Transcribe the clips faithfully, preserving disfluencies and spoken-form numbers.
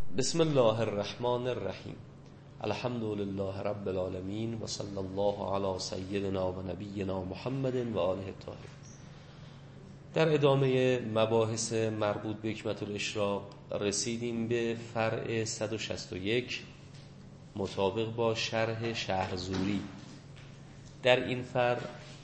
بسم الله الرحمن الرحیم. الحمد لله رب العالمین و صلی الله علی سیدنا و نبینا محمد و آله الطاهرین. در ادامه مباحث مربوط به حکمت الاشراق رسیدیم به فرع صد و شصت و یک مطابق با شرح شهرزوری. در این فرع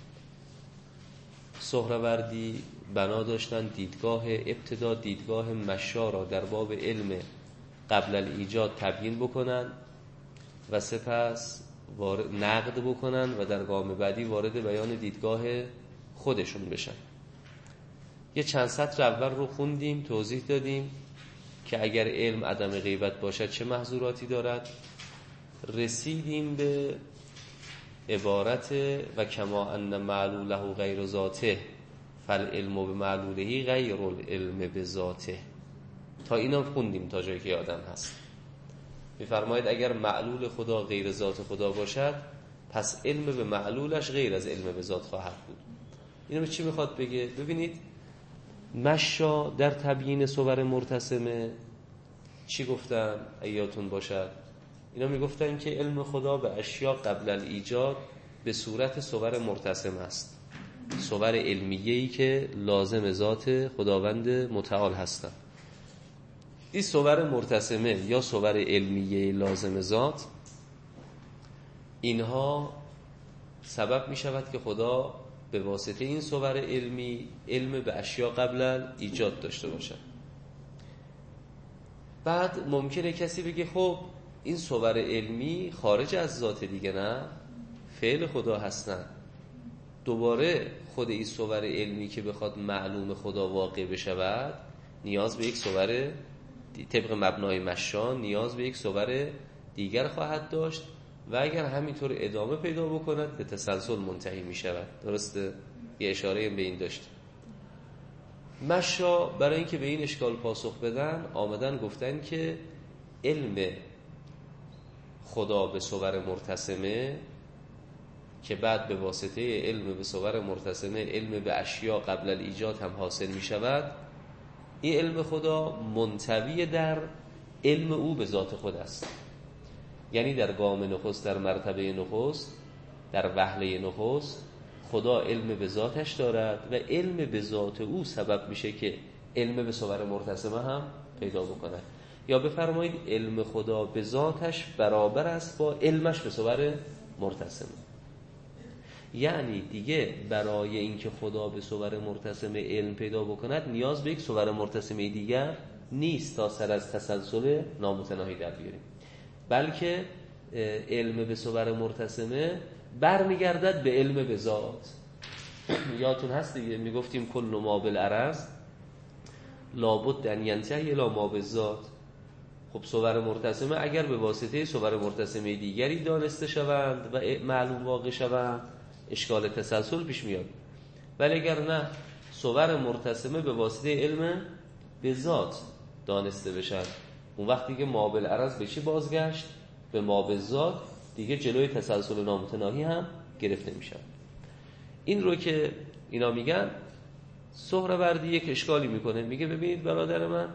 سهروردی بنا داشتن دیدگاه ابتدا دیدگاه مشا را در باب علم قبل الایجاد تبیین بکنن و سپس نقد بکنن و در گام بعدی وارد بیان دیدگاه خودشون بشن. یه چند سطر اول رو خوندیم، توضیح دادیم که اگر علم عدم غیبت باشد چه محظوراتی دارد. رسیدیم به عبارت و کما ان معلوله غیر ذاته فالعلم بمعلوله غیر العلم بذاته. تا اینا خوندیم تا جایی که یادم هست. میفرماید اگر معلول خدا غیر ذات خدا باشد پس علم به معلولش غیر از علم به ذات خواهد بود. اینو چی میخواد بگه؟ ببینید مشا در تبیین صور مرتسمه چی گفتن؟ ایاتون باشد اینا میگفتن که علم خدا به اشیا قبل الایجاد به صورت صور مرتسم است، صور علمیه‌ای که لازم ذات خداوند متعال هستند. این صور مرتسمه یا صور علمیه لازم ذات، اینها سبب می شود که خدا به واسطه این صور علمی علم به اشیا قبل ایجاد داشته باشد. بعد ممکنه کسی بگه خب این صور علمی خارج از ذات دیگه، نه فعل خدا هستن. دوباره خود این صور علمی که بخواد معلوم خدا واقع بشود نیاز به یک صور طبق مبنای مشان نیاز به یک صور دیگر خواهد داشت و اگر همینطور ادامه پیدا بکند به تسلسل منتهی می شود. درسته؟ یه اشاره به این داشت. مشا برای اینکه به این اشکال پاسخ بدن آمدن گفتن که علم خدا به صور مرتسمه که بعد به واسطه علم به صور مرتسمه علم به اشیا قبل الایجاد هم حاصل می شود، این علم خدا منطوی در علم او به ذات خود است. یعنی در گام نخست، در مرتبه نخست، در وهله نخست خدا علم به ذاتش دارد و علم به ذات او سبب میشه که علم به صور مرتسمه هم پیدا بکنه. یا بفرمایید علم خدا به ذاتش برابر است با علمش به صور مرتسمه. یعنی دیگه برای اینکه خدا به صور مرتسمه علم پیدا بکند نیاز به یک صور مرتسمه دیگر نیست تا سر از تسلسل نامتناهی در بیاریم، بلکه علم به صور مرتسمه برمیگردد به علم به ذات. یادتون هست دیگه میگفتیم کل ما بالعرض لابد ان ینتهی الی ما بالذات. خب صور مرتسمه اگر به واسطه صور مرتسمه دیگری دانسته شوند و معلوم واقع شوند اشکال تسلسل پیش میاد، ولی اگر نه صور مرتسمه به واسطه علم به ذات دانسته بشن اون وقتی که ما بالعرض به چی بازگشت؟ به ما بالذات. دیگه جلوی تسلسل نامتناهی هم گرفته میشن. این رو که اینا میگن سهروردی یک اشکالی میکنه، میگه ببینید برادر من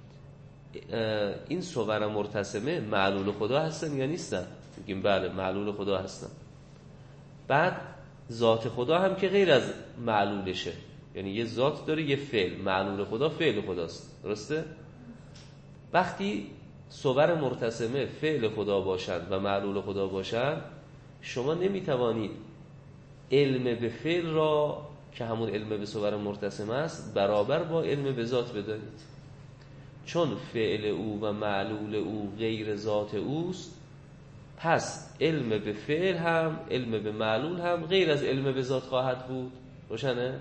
این صور مرتسمه معلول خدا هستن یا نیستن؟ میگیم بله معلول خدا هستن. بعد ذات خدا هم که غیر از معلولشه، یعنی یه ذات داره یه فعل، معلول خدا فعل خداست. درسته؟ وقتی صور مرتسمه فعل خدا باشند و معلول خدا باشند شما نمیتوانید علم به فعل را که همون علم به صور مرتسمه است برابر با علم به ذات بدانید، چون فعل او و معلول او غیر ذات اوست. پس علم به فعل هم علم به معلول هم غیر از علم به ذات خواهد بود. روشنه؟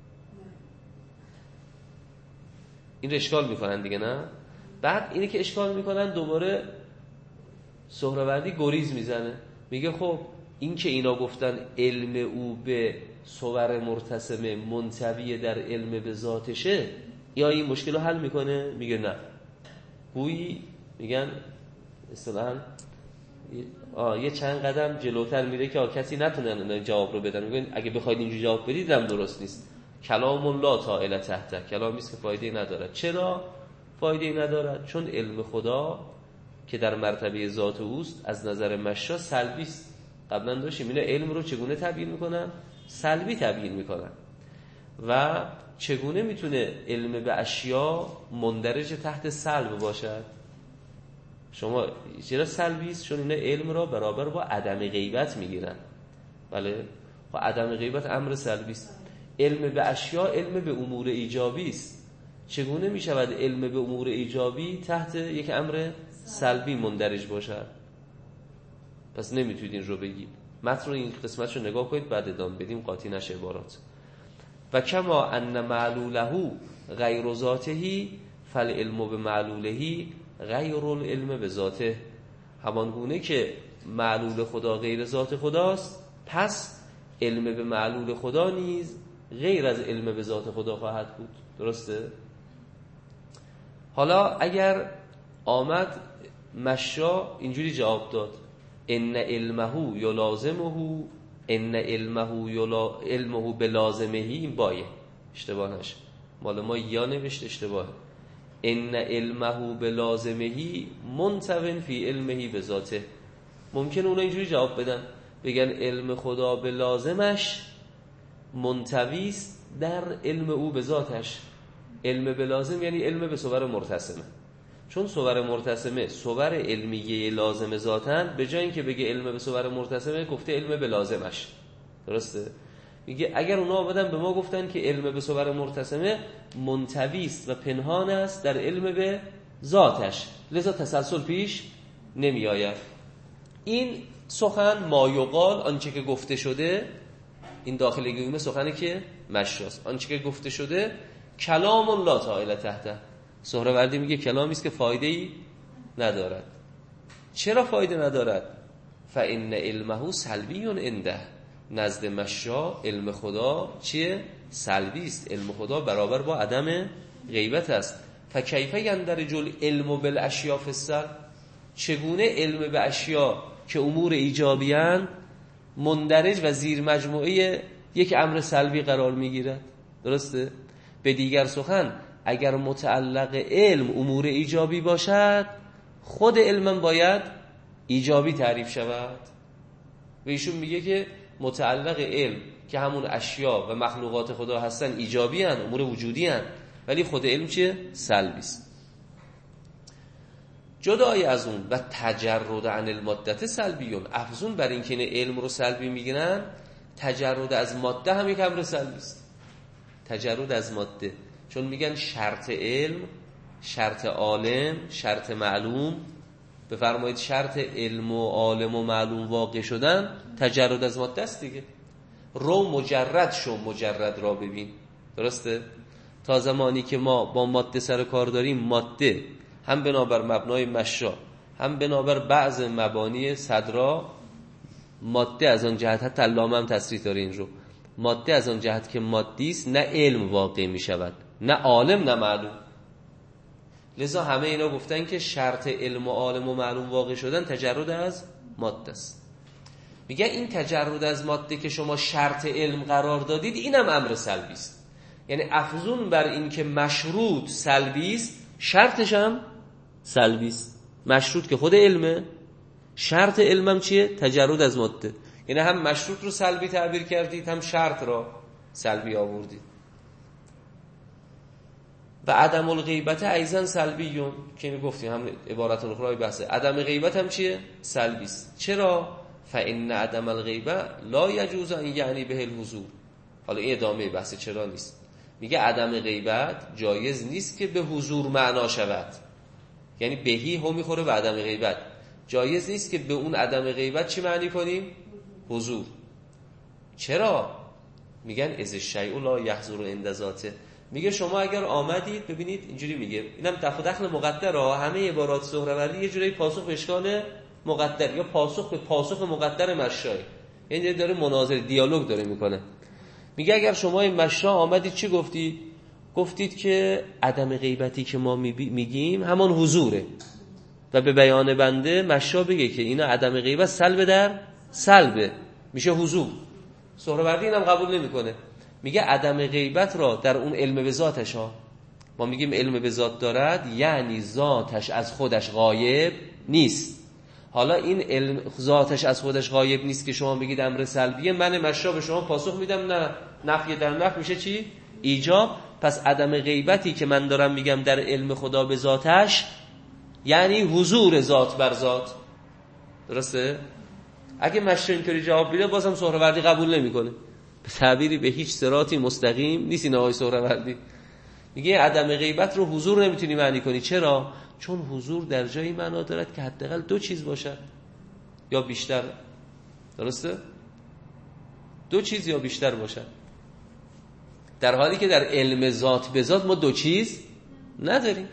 این اشکال میکنن دیگه، نه؟ بعد اینی که اشکال میکنن دوباره سهروردی گریز میزنه، میگه خب این که اینا گفتن علم او به صور مرتسمه منطوی در علم به ذاتشه یا این مشکل رو حل میکنه؟ میگه نه. گویی میگن اصطلاحاً آه یه چند قدم جلوتر میره که کسی نتونه جواب رو بدن. میگن اگه بخواید اینجوری جواب بدید هم درست نیست. کلام لا طائل تحت، کلامی است که فایده نداره. چرا؟ فایده ای ندارد، چون علم خدا که در مرتبه ذات اوست از نظر مشا سلبی است. قبلا داشتیم اینا علم رو چگونه تبیین میکنن؟ سلبی تبیین میکنن. و چگونه میتونه علم به اشیا مندرج تحت سلب باشد؟ شما چرا سلبی است؟ چون اینا علم را برابر با عدم غیبت میگیرن. بله، و عدم غیبت امر سلبی است. علم به اشیا علم به امور ایجابی است. چگونه میشود علم به امور ایجابی تحت یک امر سلبی مندرج باشد؟ پس نمیتونید این رو بگید. متن این قسمت رو نگاه کنید بعد ادامه بدیم قاطی نشه عبارات. و کما ان معلوله غیر ذاته فالعلم به معلوله غیر العلم به ذاته. همان گونه که معلول خدا غیر ذات خداست، پس علم به معلول خدا نیز غیر از علم به ذات خدا خواهد بود. درسته؟ حالا اگر آمد مشا اینجوری جواب داد ان علمه یلازمه، ان علمه یلا علمه بلازمه، این بایه اشتباه نشه، مال ما یا نوشت اشتباهه. ان علمه بلازمه منتو فی علمه بذاته. ممکن اونا اینجوری جواب بدن، بگن علم خدا به لازمش منتویست در علم او به ذاتش. علم به لازم یعنی علم به صور مرتسمه، چون صور مرتسمه صور علمیه لازم ذاتن، به جای اینکه بگه علم به صور مرتسمه گفته علم به لازمش. درسته؟ میگه اگر اونا آمدن به ما گفتن که علم به صور مرتسمه منتویست و پنهان است در علم به ذاتش، لذا تسلسل پیش نمی آید. این سخن ما یقال، آنچه که گفته شده، این داخل گویم سخنی که مشاست، آنچه که گفته شده کلام لا طائل تحته. سهروردی میگه کلامی است که فایده ای ندارد. چرا فایده ندارد؟ فإن علمه سلبی عنده. نزد مشا علم خدا چیه؟ سلبی است. علم خدا برابر با عدم غیبت است. فکیف یندرج العلم بالاشیاء فی السلب؟ چگونه علم به اشیا که امور ایجابی اند مندرج و زیر مجموعه یک امر سلبی قرار میگیرد؟ درسته؟ به دیگر سخن اگر متعلق علم امور ایجابی باشد، خود علم باید ایجابی تعریف شود. و ایشون میگه که متعلق علم که همون اشیا و مخلوقات خدا هستن ایجابی هستن، امور وجودی هستن، ولی خود علم چیه؟ سلبی است. جدای از اون و تجرد عن المادة سلبیون، افزون بر این که این علم رو سلبی میگیرن، تجرد از ماده هم یک امر سلبی است. تجرد از ماده، چون میگن شرط علم، شرط عالم، شرط معلوم، بفرمایید شرط علم و عالم و معلوم واقع شدن تجرد از ماده است دیگه. رو مجرد شو، مجرد را ببین. درسته؟ تا زمانی که ما با ماده سر کار داریم، ماده هم بنابر مبنای مشا هم بنابر بعض مبانی صدرا، ماده از آن جهت، حتی علامه هم تصریح داره این رو، ماده از آن جهت که مادی است نه علم واقع می شود، نه عالم نه معلوم. لذا همه اینا گفتن که شرط علم و عالم و معلوم واقع شدن تجرد از ماده است. میگه این تجرد از ماده که شما شرط علم قرار دادید اینم امر سلبی است. یعنی افزون بر این که مشروط سلبی است، شرطش هم سلبی است. مشروط که خود علمه، شرط علمم چیه؟ تجرد از ماده. یعنی هم مشروط رو سلبی تعبیر کردید، هم شرط را سلبی آوردید. و عدم الغیبت ایضا سلبیون، که می گفتیم هم عبارت اخرای بحثه. عدم غیبت هم چیه؟ سلبی است. چرا؟ فإن عدم الغیبه لا یجوز ان یعنی به الحضور. حالا این ادامه بحث چرا نیست. میگه عدم غیبت جایز نیست که به حضور معنا شود، یعنی بهی هم میخوره به عدم غیبت. جایز نیست که به اون عدم غیبت چی معنی کنیم؟ حضور. چرا؟ میگن از الشیء لا یحضر عند ذاته. میگه شما اگر آمدید، ببینید اینجوری میگه، اینم دفع دخل مقدره، همه عبارات سهروردی یه جوری پاسخ به اشکال مقدر یا پاسخ به پاسخ مقدر مشای، یعنی داره مناظره دیالوگ داره میکنه. میگه اگر شما این مشا آمدید چی گفتید؟ گفتید که عدم غیبتی که ما میگیم همان حضوره و به بیان بنده مشا بگه که اینا عدم غیبت سلب در سلبه، میشه حضور. سهروردی اینم قبول نمیکنه، میگه عدم غیبت را در اون علم به ذاتش ها، ما میگیم علم به ذات دارد یعنی ذاتش از خودش غایب نیست. حالا این علم ذاتش از خودش غایب نیست که شما بگید امر سلبیه، من مشا به شما پاسخ میدم نه، نفی در نفی میشه چی؟ ایجاب. پس عدم غیبتی که من دارم میگم در علم خدا به ذاتش یعنی حضور ذات بر ذات. درسته؟ اگه مشا اینطوری جواب بیده بازم سهروردی قبول نمیکنه، به تعبیری به هیچ صراطی مستقیم نیست این آقای سهروردی. میگه عدم غیبت رو حضور نمیتونی معنی کنی. چرا؟ چون حضور در جایی معنا دارد که حداقل دو چیز باشد یا بیشتر. درسته؟ دو چیز یا بیشتر باشد، در حالی که در علم ذات به ذات ما دو چیز نداریم.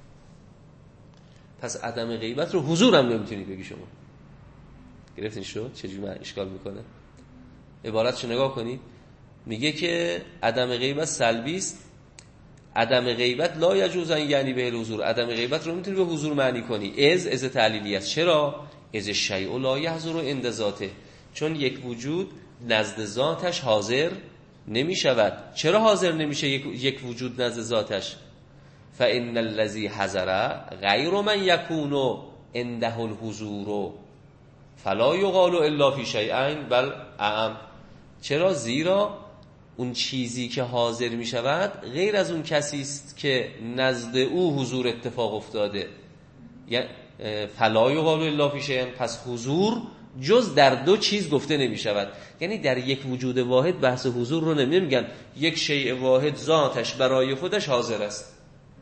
پس عدم غیبت رو حضور هم نمیتونی بگی شما. گرفتین شد چجوری من اشکال میکنه؟ عبارتشو نگاه کنید. میگه که عدم غیبت سلبی است. عدم غیبت لا یجوز ان یعنی به الحضور. عدم غیبت رو میتونی به حضور معنی کنی. از از تعلیلی است. چرا؟ از شیء لا یحضر عند ذاته، چون یک وجود نزد ذاتش حاضر نمی شود. چرا حاضر نمیشه یک, یک وجود نزد ذاتش؟ فان الذی حضر غیر من یکون عنده الحضور فلا یقال الا فی شیئین بل اعم. چرا؟ زیرا اون چیزی که حاضر می شود غیر از اون کسی است که نزد او حضور اتفاق افتاده. یعنی فلا یقال الا فی شیئین، پس حضور جز در دو چیز گفته نمی شود. یعنی در یک وجود واحد بحث حضور رو نمی میگن. یک شیء واحد ذاتش برای خودش حاضر است.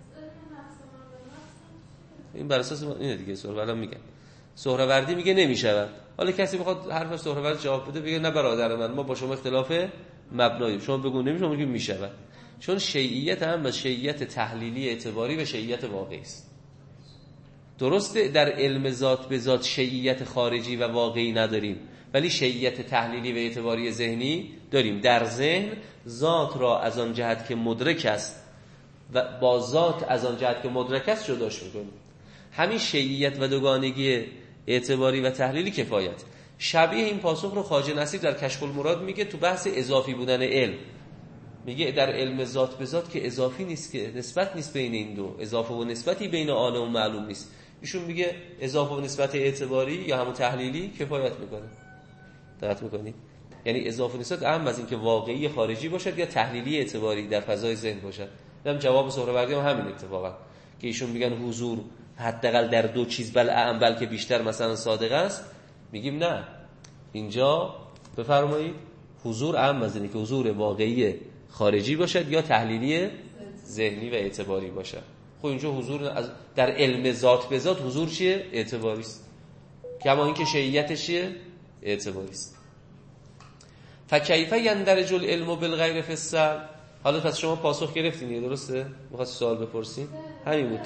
این بر اساس اینه دیگه. سهروردی میگن، سهروردی میگه نمی شود. حالا کسی بخواد حرف سهروردی جواب بده بگه نه برادر من، ما با شما اختلاف مبنایی، شما بگو نمیشه، میگیم میشود. چون شیعیت هم از شیعیت تحلیلی اعتباری و شیعیت واقعی است. درسته در علم ذات به ذات شیعیت خارجی و واقعی نداریم، ولی شیعیت تحلیلی و اعتباری ذهنی داریم. در ذهن ذات را از آن جهت که مدرک است و با ذات از آن جهت که مدرک است جداش میکنیم. همین شیعیت و دوگانگی اعتباری و تحلیلی کفایت. شبیه این پاسخ رو خواجه نصیر در کشف المراد میگه تو بحث اضافی بودن علم. میگه در علم ذات به ذات که اضافی نیست، که نسبت نیست بین این دو، اضافه و نسبتی بین عالم و معلوم نیست. ایشون میگه اضافه و نسبت اعتباری یا همون تحلیلی کفایت میکنه. دقت میکنید؟ یعنی اضافه و نسبت اهم از این که واقعی خارجی باشد یا تحلیلی اعتباری در فضای ذهن باشد. هم جواب سهروردی هم همین اتفاقا که ایشون میگن حضور حداقل در دو چیز بل اعم بلکه بیشتر مثلا صادق است. میگیم نه، اینجا بفرمایید حضور اهم از اینه که حضور واقعی خارجی باشد یا تحلیلی ذهنی و اعتباری باشد. خب اینجا حضور از در علم ذات به ذات حضور چیه؟ اعتباری است. کما اینکه شیعیتش چیه؟ اعتباری است. فکیف یندرج العلم بالغیر فی السلب. حالا پس شما پاسخ گرفتین، درسته؟ میخواد سوال بپرسین؟ همین بود.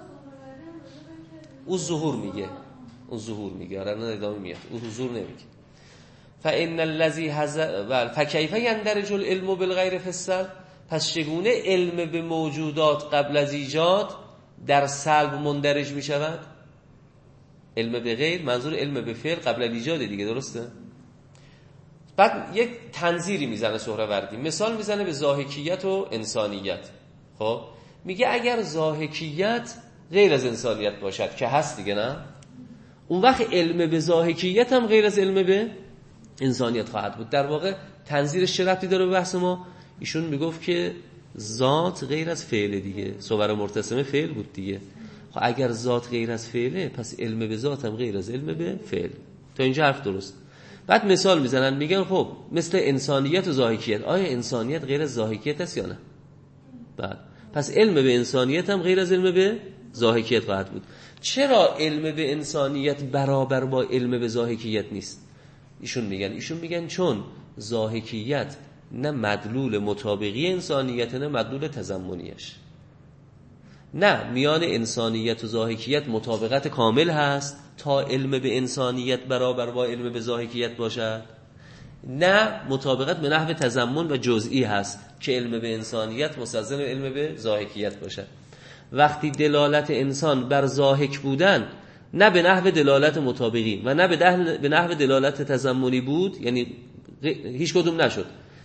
او ظهور میگه، او ظهور میگه، آره نه ادامه میاد، او حضور نمیگه. فان الذی حضر فکیف یندرج العلم بالغیر فی السلب. پس چگونه علم به موجودات قبل از ایجاد در سلب مندرج میشود؟ علم به غیر منظور علم به فعل قبل از ایجاد دیگه، درسته؟ بعد یک تنظیری میزنه سهروردی، مثال میزنه به ضاحکیت و انسانیت. خب میگه اگر ضاحکیت غیر از انسانیت باشد که هست دیگه، نه؟ اون وقت علم به ضاحکیت هم غیر از علم به انسانیت خواهد بود. در واقع تنظیرش چه ربطی داره به بحث ما؟ ایشون میگفت که ذات غیر از فعل دیگه، صور مرتسمه فعل بود دیگه. خب اگر ذات غیر از فعله پس علم به ذات هم غیر از علم به فعل. تا اینجا حرف درست. بعد مثال میزنن میگن خب مثل انسانیت و ضاحکیت، آیا انسانیت غیر از ضاحکیت است یا نه؟ بعد پس علم به انسانیت هم غیر از علم به ضاحکیت خواهد بود. چرا علم به انسانیت برابر با علم به ضاحکیت نیست؟ ایشون میگن ایشون میگن چون ضاحکیت نه مدلول مطابقی انسانیت نه مدلول تضمنیش. نه میان انسانیت و ضاحکیت مطابقت کامل هست تا علم به انسانیت برابر با علم به ضاحکیت باشد، نه مطابقت به نحو تضمن و جزئی هست که علم به انسانیت مستلزم علم به ضاحکیت باشد. وقتی دلالت انسان بر ضاحک بودن نه به نحو دلالت مطابقی و نه به نحو دلالت تضمنی بود، یعنی هیچ کدوم نشد،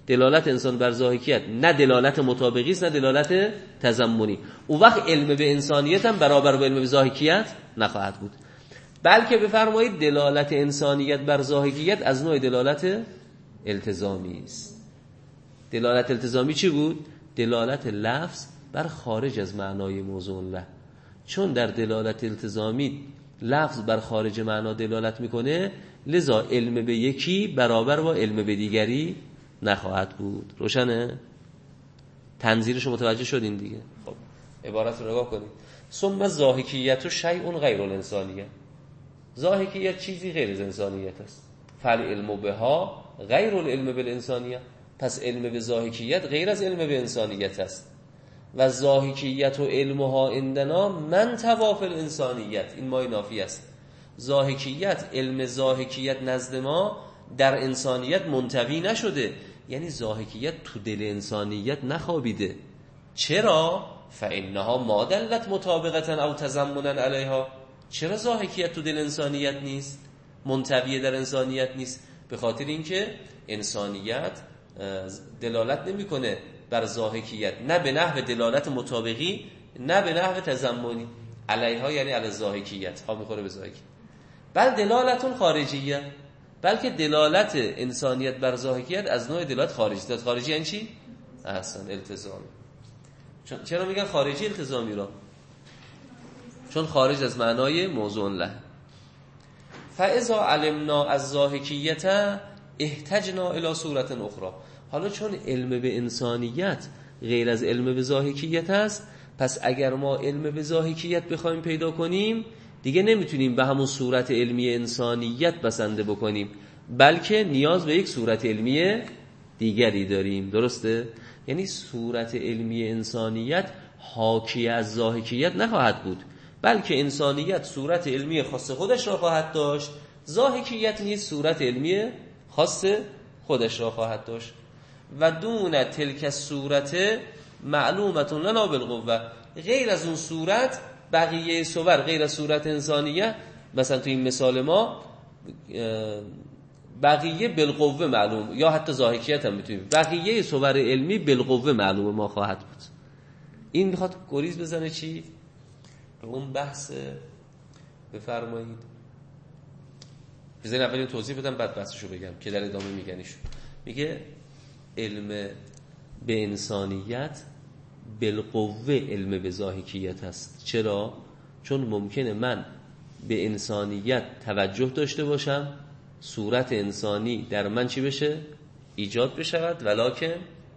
دلالت انسان بر ضاحکیت نه دلالت مطابقی است نه دلالت تضمنی. اون وقت علم به انسانیت هم برابر با علم به ضاحکیت نخواهد بود، بلکه بفرمایید دلالت انسانیت بر ضاحکیت از نوع دلالت التزامی است. دلالت التزامی چی بود؟ دلالت لفظ بر خارج از معنای موضوع له. چون در دلالت التزامی لفظ بر خارج معنا دلالت میکنه، لذا علم به یکی برابر با علم به دیگری نخواهد بود. روشنه؟ تنظیرش متوجه شدین دیگه؟ خب عبارت رو نگاه کنید. ثم ضاحکیت و شیء غیر الانسانیه. ضاحکیت چیزی غیر از انسانیت است. فالعلم بها غیر العلم بالانسانیه. پس علم به ضاحکیت غیر از علم به انسانیت است. و ضاحکیت و علمها عندنا من تواف الانسانیت. این مای نافی است. ضاحکیت، علم ضاحکیت نزد ما در انسانیت منطوی نشده، یعنی ضاحکیت تو دل انسانیت نخوابیده. چرا؟ فانها ما دلت مطابقتا او تضمنا علیها. چرا ضاحکیت تو دل انسانیت نیست، منطوی در انسانیت نیست؟ به خاطر اینکه انسانیت دلالت نمیکنه بر ضاحکیت، نه به نحو دلالت مطابقی نه به نحو تضمنی. علیها یعنی علی ضاحکیت، ها میخوره به ضاحکیت. بل دلالتون خارجیه، بلکه دلالت انسانیت بر ضاحکیت از نوع دلالت خارجی. دلالت خارجی یعنی چی؟ احسن، التزامی. چرا میگن خارجی التزامی را؟ چون خارج از معنای موضوع له. فاذا علمنا از ضاحکیت احتجنا الی صورت اخرى. حالا چون علم به انسانیت غیر از علم به ضاحکیت است، پس اگر ما علم به ضاحکیت بخوایم پیدا کنیم دیگه نمیتونیم به همون صورت علمی انسانیت بسنده بکنیم، بلکه نیاز به یک صورت علمی دیگری داریم. درسته؟ یعنی صورت علمی انسانیت حاکی از ضاحکیت نخواهد بود، بلکه انسانیت صورت علمی خاص خودش را خواهد داشت، ضاحکیت نیز صورت علمی خاص خودش را خواهد داشت. و دون تلک صورت معلومتون لنا بالقوه. غیر از اون صورت بقیه صور غیر از صورت انسانیه، مثلا تو این مثال ما بقیه بالقوه معلوم، یا حتی ضاحکیت هم میتونیم، بقیه صور علمی بالقوه معلوم ما خواهد بود. این میخواد گریز بزنه چی؟ اون بحث بفرمایید. بذارین اول توضیح بدم بعد بحثشو بگم که در ادامه میگنیشو. میگه علم به انسانیت بالقوه علم به ضاحکیت است. چرا؟ چون ممکنه من به انسانیت توجه داشته باشم، صورت انسانی در من چی بشه؟ ایجاد بشود، ولکن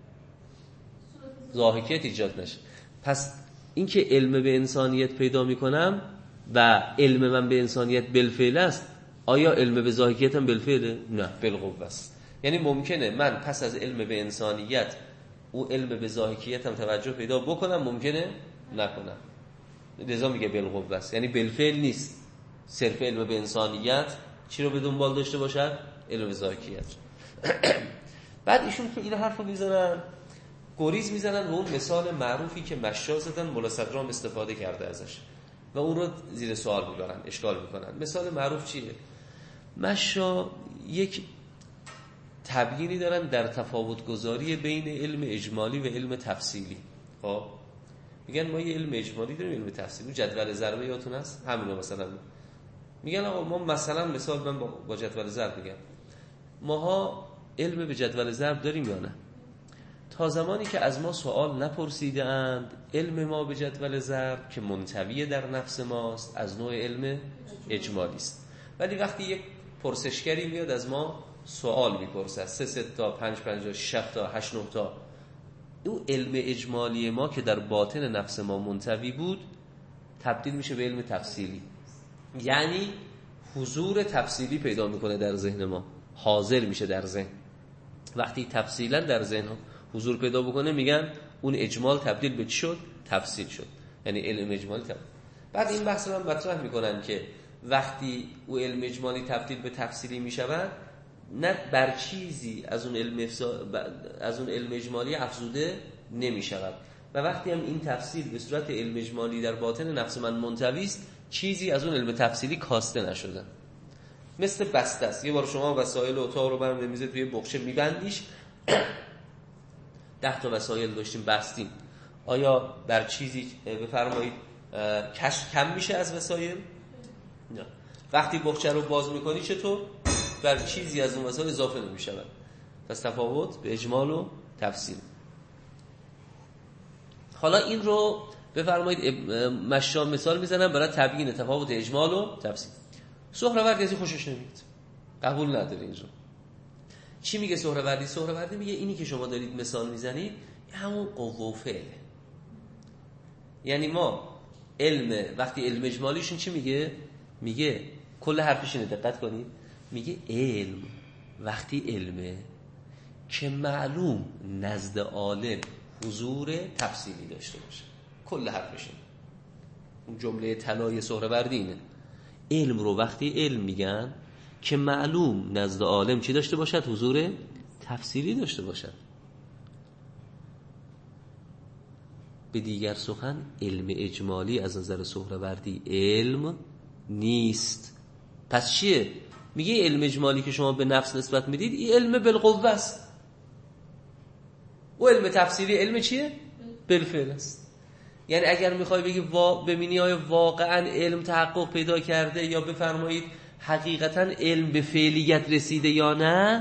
ضاحکیت ایجاد نشه. پس اینکه علم به انسانیت پیدا میکنم و علم من به انسانیت بالفعل است، آیا علم به ضاحکیت هم بالفعله؟ نه، بالقوه است. یعنی ممکنه من پس از علم به انسانیت او علم به ضاحکیت هم توجه پیدا بکنم، ممکنه نکنم. لذا میگه بالقوه است، یعنی بالفعل نیست. صرف علم به انسانیت چی رو به دنبال داشته باشد؟ علم به ضاحکیت. بعد ایشون که این حرفو میزنن گریز میزنن به اون مثال معروفی که مشا زدن، مولا صدرام استفاده کرده ازش و اون رو زیر سوال میبرن، اشکال میکنن. مثال معروف چیه؟ مشا یک تبیینی دارن در تفاوت گذاری بین علم اجمالی و علم تفصیلی. خب میگن ما یه علم اجمالی داریم، علم تفصیلی. جدول ضرب یادتون هست؟ همینو مثلا میگن آقا ما مثلا مثال من با جدول ضرب میگم، ماها علم به جدول ضرب داریم یا نه؟ تا زمانی که از ما سوال نپرسیده اند، علم ما به جدول ضرب که منطوی در نفس ماست از نوع علم اجمالی است. ولی وقتی یک پرسشگری میاد از ما سوال میپرسه، سه سه تا پنج پنج شش تا هشت نه تا، اون علم اجمالی ما که در باطن نفس ما منطوی بود تبدیل میشه به علم تفصیلی. یعنی حضور تفصیلی پیدا میکنه در ذهن ما، حاضر میشه در ذهن. وقتی تفصیلا در ذهن حضور پیدا بکنه میگن اون اجمال تبدیل به چی شد؟ تفصیل شد. یعنی علم اجمالی تبدیل. بعد این بحث رو هم مطرح میکنن که وقتی او علم اجمالی تبدیل به تفصیلی میشود، نه بر چیزی از اون علم از اون علم اجمالی افزوده نمیشود و وقتی هم این تفصیل به صورت علم اجمالی در باطن نفس من منطوی است، چیزی از اون علم تفصیلی کاسته نشده. مثل بسته است. یه بار شما وسایل اتاق رو برام میذارید توی بخچه میبندیش، ده تا مسائل داشتیم بستیم، آیا بر چیزی بفرمایید کش کم میشه از مسائل؟ نه. وقتی بخچه رو باز میکنی چطور؟ بر چیزی از اون مسائل اضافه نمیشه. پس تفاوت به اجمال و تفصیل. حالا این رو بفرمایید مشام مثال میزنم برای تبیین تفاوت اجمال و تفصیل. سهروردی از این خوشش نمیاد، قبول نداره این رو. چی میگه سهروردی؟ سهروردی میگه اینی که شما دارید مثال میزنید همون قوه و فعله. یعنی ما علم، وقتی علم اجمالیشون چی میگه؟ میگه کل حرفش اینه، دقت کنید، میگه علم وقتی علمه که معلوم نزد عالم حضور تفصیلی داشته باشه. کل حرفش اینه. اون جمله طلای سهروردی اینه. علم رو وقتی علم میگن که معلوم نزد عالم چی داشته باشد؟ حضور تفصیلی داشته باشد. به دیگر سخن علم اجمالی از نظر سهروردی علم نیست. پس چیه؟ میگه علم اجمالی که شما به نفس نسبت میدید این علم بالقوه است. و علم تفصیلی علم چیه؟ بالفعل است. یعنی اگر میخوای بگی وا... ببینی آیا واقعا علم تحقق پیدا کرده یا بفرمایید حقیقتا علم به فعلیت رسیده یا نه،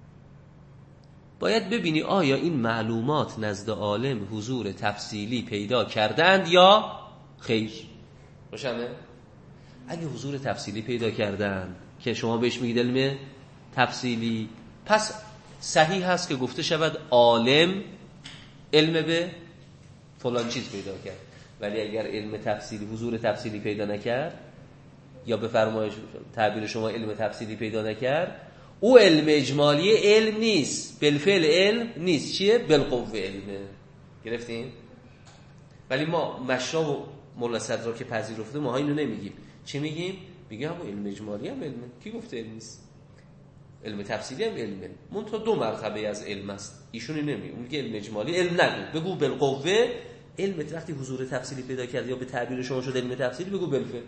باید ببینی آیا این معلومات نزد عالم حضور تفصیلی پیدا کردند یا خیر. روشنه؟ اگه حضور تفصیلی پیدا کردند که شما بهش میگید علم تفصیلی، پس صحیح هست که گفته شود عالم علم به فلان چیز پیدا کرد. ولی اگر علم تفصیلی حضور تفصیلی پیدا نکرد یا به فرمایش تعبیر شما علم تفصیلی پیدا نکرد، او علم اجمالی علم نیست، بالفعل علم نیست. چیه؟ بالقوه علمه. گرفتین؟ ولی ما مشرا و مولا صدرا که پذیرفته ما اینو نمیگیم. چی میگیم؟ میگم علم اجمالی هم علمه. کی گفته علم نیست؟ علم تفصیلی هم علمه. منتها دو مرتبه از علم است. ایشونی نمیگه. اون میگه علم اجمالی علم نگو، بگو بالقوه علم. وقتی حضور تفصیلی پیدا کرد یا به تعبیر شما شد علم تفصیلی، بگو بالفعل.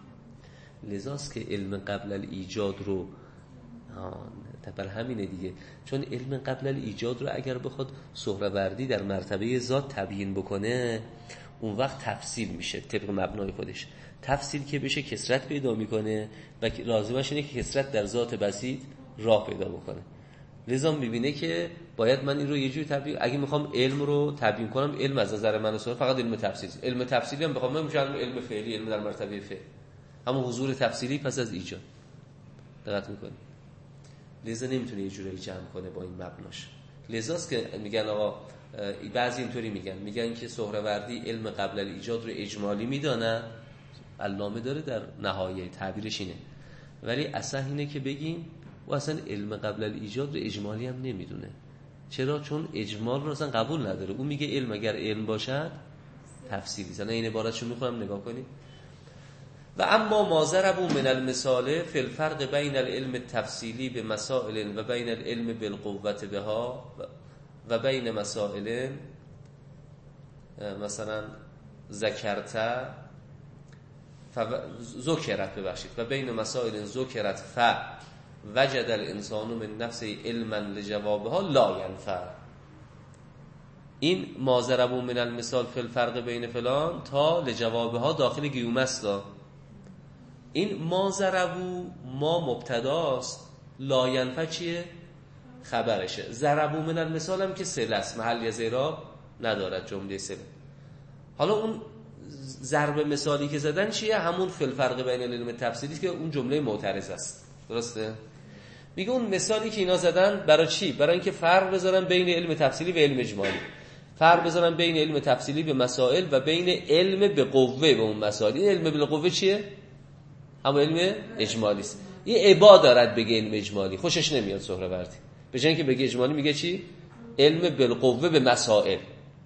لذاست که علم قبل الایجاد رو بل همینه دیگه، چون علم قبل الایجاد رو اگر بخواد سهروردی در مرتبه ذات تبیین بکنه، اون وقت تفصیل میشه طبق مبنای خودش. تفصیل که بشه کثرت پیدا میکنه و لازمش اینه که کثرت در ذات بسیط راه پیدا بکنه. لذا میبینه که باید من این رو یه جوری تبیین، اگه میخوام علم رو تبیین کنم، علم از نظر من اصلا فقط علم تفصیل. علم تفصیلی هم بخوام میشه علم فعلی، علم در مرتبه فعل، همون حضور تفصیلی پس از ایجاد. دقت میکنید؟ لذا نمیتونه یه جوری جمع کنه با این مبناش. لذاست که میگن آقا بعضی اینطوری میگن میگن که سهروردی علم قبل الایجاد رو اجمالی میدانه، علامه داره در نهایه تعبیرش اینه، ولی اصح اینه که بگیم و اصلا علم قبل الایجاد رو اجمالی هم نمیدونه. چرا؟ چون اجمال رو اصلا قبول نداره. اون میگه علم اگر علم باشد تفصیلی. مثلا این عبارتشو میخوام نگاه کنید. و اما ما ضربوا من المثال فی الفرق بین العلم التفصیلی به مسائل و بین العلم بالقوة بها و بین مسائل مثلا ذکرت ذکرت ببخشید و بین مسائل ذکرت ف وجد الانسان من نفسه علما لجوابها لا ینفع. این ما ضربوا من المثال فی الفرق بین فلان تا لجوابها داخل گیوم است. این ما ضربو ما مبتداست، لا ینفع چیه؟ خبرشه. ضربو من المثال هم که صله است، محلی از اعراب ندارد جمله صله. حالا اون ضرب مثالی که زدن چیه؟ همون فی الفرق بین العلم تفصیلی که اون جمله معترض است. درسته؟ میگه اون مثالی که اینا زدن برای چی؟ برای اینکه فرق بذارن بین علم تفصیلی و علم اجمالی. فرق بذارن بین علم تفصیلی به مسائل و بین علم به قوه به اون مسائل. علم به قوه چیه؟ اما علم اجمالی است. این عبا دارد بگه علم اجمالی، خوشش نمیاد سهروردی. به جای اینکه بگه اجمالی میگه چی؟ علم بالقوه به مسائل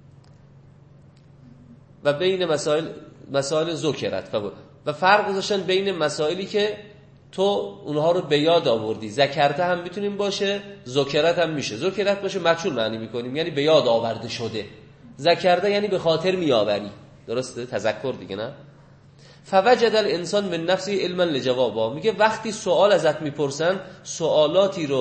و بین مسائل مسائل ذکرت. و فرق گذاشتن بین مسائلی که تو اونها رو به یاد آوردی. ذکرته هم میتونیم باشه، ذکرت هم میشه. ذکرت باشه مجهول معنی میکنیم، یعنی به یاد آورده شده. ذکرته یعنی به خاطر میآوری. درسته؟ تذکر دیگه نه؟ فوجد الانسان من نفسه علما لجوابا. میگه وقتی سوال ازت میپرسن، سوالاتی رو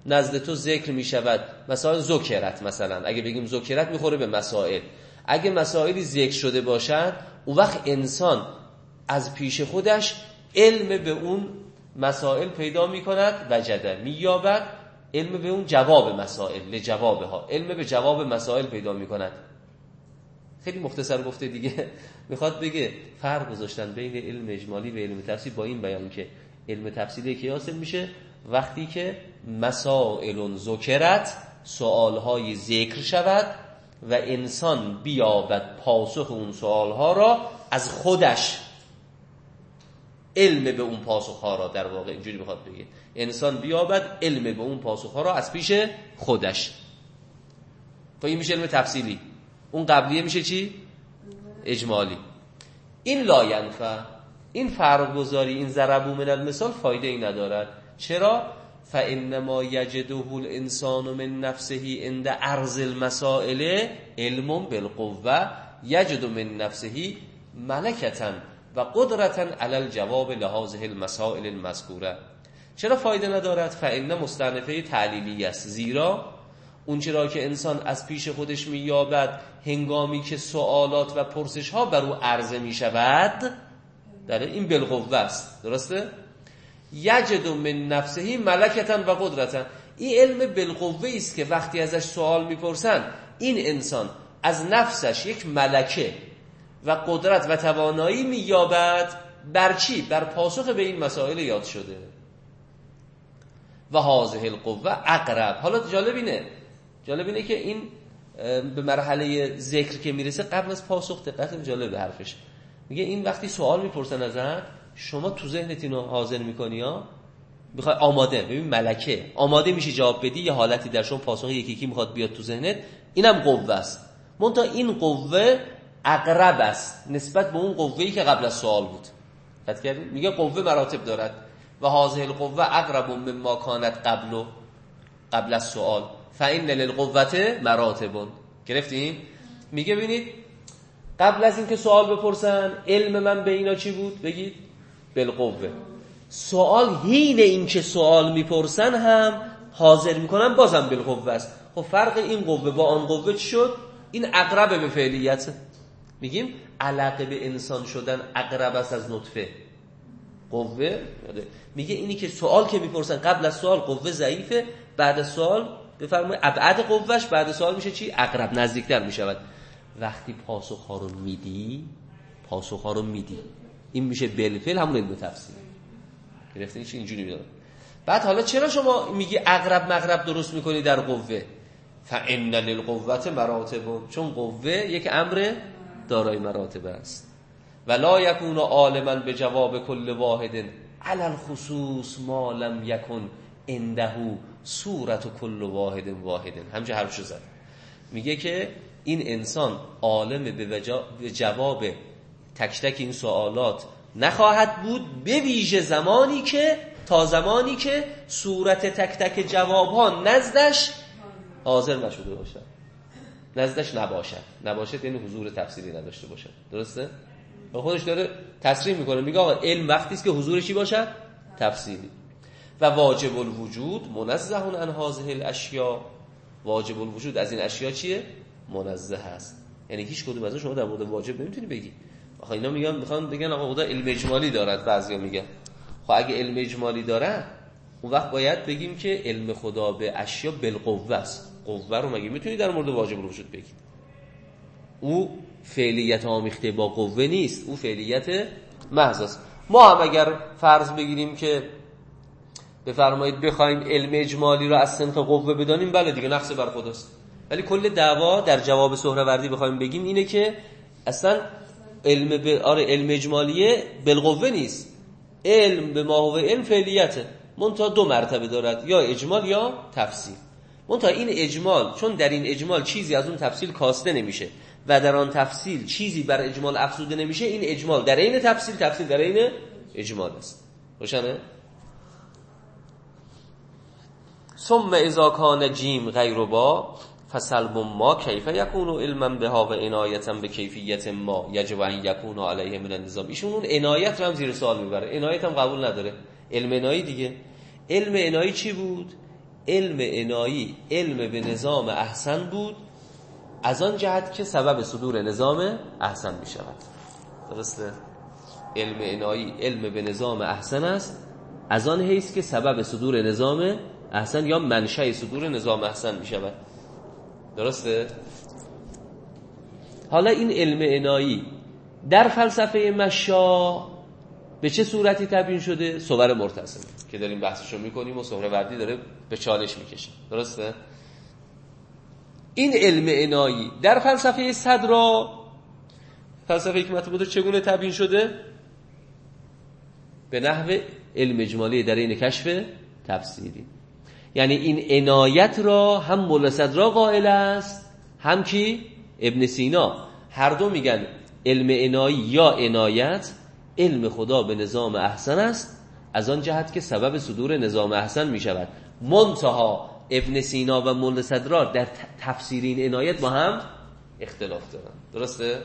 نزد تو ذکر می شود، مثلا ذکرت، مثلا اگه بگیم ذکرت میخوره به مسائل، اگه مسائلی ذکر شده باشد اون وقت انسان از پیش خودش علم به اون مسائل پیدا می کند، وجده می یابد، علم به اون جواب مسائل، لجوابها، علم به جواب مسائل پیدا می کند. خیلی مختصر گفته دیگه، میخواد بگه فرق گذاشتن بین علم اجمالی و علم تفصیل با این بیان که علم تفصیلی که حاصل میشه وقتی که مسائل ذکرت، سوالهای ذکر شود و انسان بیابد پاسخ اون سوالها را از خودش، علم به اون پاسخها را، در واقع اینجوری بخواد بگه انسان بیابد علم به اون پاسخها را از پیش خودش. خب این میشه علم تفصیلی. اون قبلیه میشه چی؟ اجمالی. این لا ینفع، این فرق گذاری، این ضربوا من المثال فایده ای ندارد. چرا؟ فانما یجده الانسان من نفسه عند عرض المسائل علم بالقوه یجد من نفسه ملکتا و قدرتا علی الجواب لهذه المسائل المذکوره. چرا فایده ندارد؟ فان مستأنفه تعلیلی است، زیرا اون چرا که انسان از پیش خودش مییابد هنگامی که سوالات و پرسش ها بر او عرضه می شود، در این بالقوه است. درسته؟ یجد من نفسه ملکتا و قدرتا، این علم بالقوه است که وقتی ازش سوال میپرسن این انسان از نفسش یک ملکه و قدرت و توانایی مییابد بر چی؟ بر پاسخ به این مسائل یاد شده. و هذه القوه اقرب. حالا جالب اینه جالب اینه که این به مرحله ذکر که میرسه قبل از پاسخ، دقت جالب حرفش میگه این وقتی سوال میپرسن ازت شما تو ذهنت اینو حاضر میکنی ها، میخوای آماده، ببین ملکه آماده میشی جواب بدی، یه حالتی در شما پاسخ یکی یکی میخواد بیاد تو ذهنت، اینم قوه است. منتها این قوه اقرب است نسبت به اون قوه‌ای که قبل از سوال بود. فکر کردید؟ میگه قوه مراتب دارد و هذه القوه اقرب مما کانت قبل قبل از سوال فإن للقوة مراتب. گرفتین؟ میگه ببینید قبل از اینکه سوال بپرسن علم من به اینا چی بود؟ بگید بالقوه. سوال حین اینکه سوال میپرسن هم حاضر میکنن بازم بالقوه است. خب فرق این قوه با آن قوه چی شد؟ این اقرب به فعلیت. میگیم علاقه به انسان شدن اقرب است از نطفه. قوه میگه اینی که سوال که میپرسن قبل از سوال قوه ضعیفه، بعد از سوال بفرمایید ابعد قوهش بعد سوال میشه چی؟ اقرب، نزدیکتر میشود. وقتی پاسخ ها رو میدی پاسخ ها رو میدی این میشه بالفعل همون علم تفسیر. گرفتین چی؟ اینجوری میاد. بعد حالا چرا شما میگی اقرب مغرب درست میکنی در قوه؟ فإن للقوة مراتب، چون قوه یک امر دارای مراتب است. ولا یکون عالما به جواب کل واحد علی الخصوص ما لم یکن عنده صورت کل واحد واحد. همچه حرفشو زد. میگه که این انسان عالم به جواب تک تک این سوالات نخواهد بود به ویژه زمانی که تا زمانی که صورت تک تک جوابها نزدش حاضر نشده باشد، نزدش نباشد. نباشد یعنی حضور تفصیلی نداشته باشد. درسته؟ و خودش داره تصریح میکنه، میگه آقا علم وقتی است که حضورش چی باشد؟ تفصیلی. و واجب الوجود منزه عن هذه الاشیاء. واجب الوجود از این اشیاء چیه؟ منزه هست. یعنی هیچ کدوم از شما در مورد واجب نمیتونی بگی. آخه اینا میگن میخوان بگن آقا خدا علم اجمالی دارد. بعضیا میگن خب اگه علم اجمالی داره اون وقت باید بگیم که علم خدا به اشیاء بالقوه است. قوه رو مگه میتونی در مورد واجب الوجود بگید؟ او فعلیت آمیخته با قوه نیست، او فعلیت محض است. ما هم اگر فرض بگیریم که بفرمایید بخوایم علم اجمالی رو از صنف قوه بدانیم، بله دیگه نقص بر خداست. ولی کل دعوا در جواب سهروردی بخوایم بگیم اینه که اصلا علم به آره علم اجمالیه بالقوه نیست. علم به ما هو علم فعلیته، منتها دو مرتبه دارد، یا اجمال یا تفصیل. منتها این اجمال چون در این اجمال چیزی از اون تفصیل کاسته نمیشه و در آن تفصیل چیزی بر اجمال افزوده نمیشه، این اجمال در این تفصیل، تفصیل در این اجمال است. روشنه؟ ثم اذا کان جیم غیر با فسلب ما کیف یکون علما بها و عنایتا به کیفیت ما یجب ان یکون علیه من النظام. ایشون اون عنایت رو هم زیر سوال میبره. عنایت هم قبول نداره. علم عنایی دیگه. علم عنایی چی بود؟ علم عنایی علم به نظام احسن بود، از آن جهت که سبب صدور نظام احسن می شود. درسته؟ علم عنایی علم به نظام احسن است، از آن حیث که سبب صدور نظام احسن یا منشأ صدور نظام احسن می شود. درسته؟ حالا این علم عنایی در فلسفه مشا به چه صورتی تبیین شده؟ صور مرتسمه که داریم بحثشو میکنیم و سهروردی داره به چالش میکشه. درسته؟ این علم عنایی در فلسفه صدرا، فلسفه حکمت مدر چگونه تبیین شده؟ به نحو علم اجمالی در این کشف تفسیری. یعنی این عنایت را هم مولا صدرا قائل است، هم کی؟ ابن سینا. هر دو میگن علم عنایی یا عنایت علم خدا به نظام احسن است، از آن جهت که سبب صدور نظام احسن می شود. منتها ابن سینا و مولا صدرا در تفسیر این عنایت با هم اختلاف دارن. درسته؟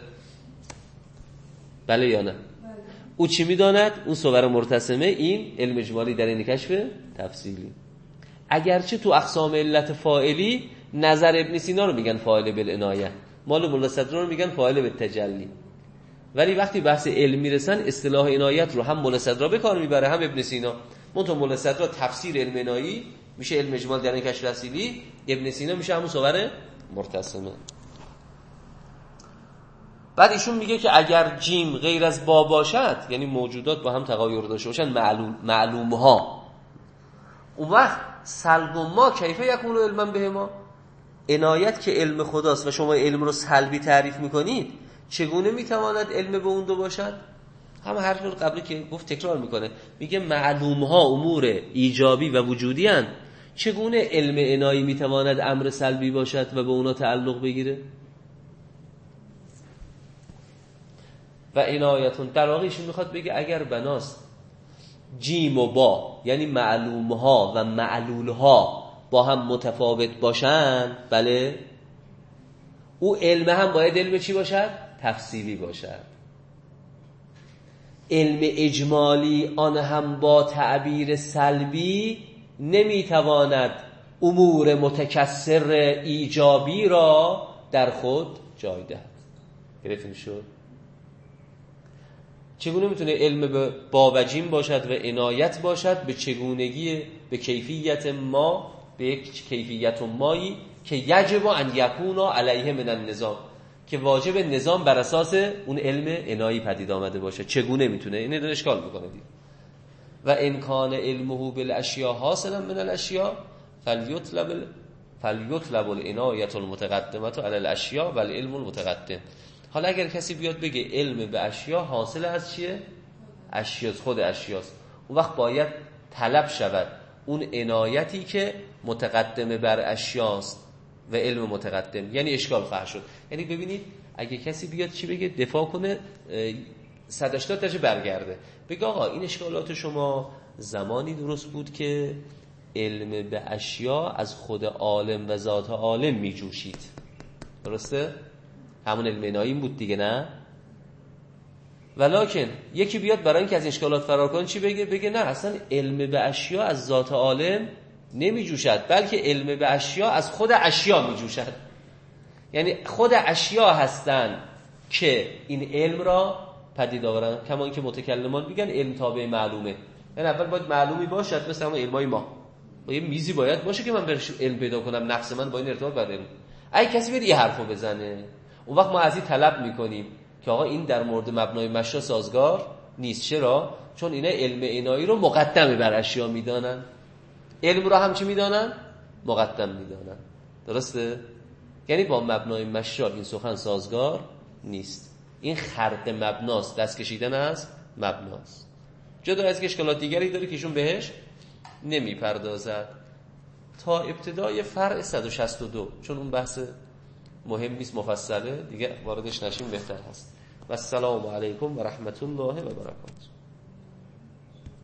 بله یا نه؟ بله. او چی می داند؟ اون صور مرتسمه، این علم اجمالی در این کشف تفصیلی. اگرچه تو اقسام علت فاعلی نظر ابن سینا رو میگن فاعل بالعنایه، مال مولا صدرا رو میگن فاعل بالتجلی، ولی وقتی بحث علم میرسن اصطلاح عنایت رو هم مولا صدرا به کار میبره هم ابن سینا. منتها مولا صدرا تفسیر علم عنایی میشه علم اجمال در این کشف تفصیلی، ابن سینا میشه همون صور مرتسمه. بعد ایشون میگه که اگر جیم غیر از با باشد، یعنی موجودات با هم تغایر داشته باشن معلوم معلوم ها، اون وقت سلب ما کیفه یکون علما به ما، عنایت که علم خداست و شما علم رو سلبی تعریف میکنید، چگونه میتواند علم به اون دو باشد؟ هم حرف قبلی که گفت تکرار میکنه، میگه معلوم ها امور ایجابی و وجودی هستند، چگونه علم عنایی میتواند امر سلبی باشد و به اونا تعلق بگیره؟ و عنایتون در واقع ایشون میخواد بگه اگر بناست جیم و با، یعنی معلوم ها و معلول ها با هم متفاوت باشن، بله، او علم هم باید علم چی باشد؟ تفصیلی باشد. علم اجمالی آن هم با تعبیر سلبی نمیتواند امور متکثر ایجابی را در خود جای دهد. گرفتین شد؟ چگونه میتونه علم به با و جیم باشد و عنایت باشد به چگونگی، به کیفیت ما، به یک کیفیت مایی که یجب ان یکون علیه من النظام، که واجب نظام بر اساس اون علم عنایی پدید آمده باشه. چگونه میتونه؟ اینه داره اشکال میکنه دید. و ان کان علمه بالاشیاء حاصلا من الاشیاء فلیطلب فلیطلب العنایه المتقدمه علی الاشیاء و العلم المتقدم. حالا اگر کسی بیاد بگه علم به اشیاء حاصل از چیه؟ اشیاء، خود اشیاست، اون وقت باید طلب شود اون عنایتی که متقدمه بر اشیاست و علم متقدم. یعنی اشکال خواهد شد. یعنی ببینید اگه کسی بیاد چی بگه، دفاع کنه، صد و هشتاد درجه برگرده، بگه آقا این اشکالات شما زمانی درست بود که علم به اشیاء از خود عالم و ذات عالم می جوشید. درسته؟ همون علم عنایی بود دیگه، نه؟ ولکن یکی بیاد برای اینکه از اشکالات فرار کنه چی بگه؟ بگه نه، اصلا علم به اشیاء از ذات عالم نمی جوشد، بلکه علم به اشیاء از خود اشیاء می جوشد. یعنی خود اشیاء هستن که این علم را پدید آورن، کما اینکه متکلمان میگن علم تابع معلومه. یعنی اول باید معلومی باشد، مثل همون علمای ما، با یه میزی باید باشه که من برش علم پیدا کنم، نفس من با این ارتباط بر علم. اگه کسی بیاد یه حرفو بزنه، اون وقت ما از این طلب میکنیم که آقا این در مورد مبنای مشا سازگار نیست. چرا؟ چون اینا علم عنایی رو مقدمه بر اشیا میدانن، علم رو هم چی میدانن؟ مقدم میدانن. درسته؟ یعنی با مبنای مشا این سخن سازگار نیست. این خرق مبناست، دست کشیدن از مبناست. جدا از اشکالات دیگری داره که ایشون بهش نمیپردازد تا ابتدای فرع صد و شصت و دو، چون اون بحث مهم نیست، مفصله دیگه، واردش نشیم بهتر هست. و السلام علیکم و رحمت الله و برکاته.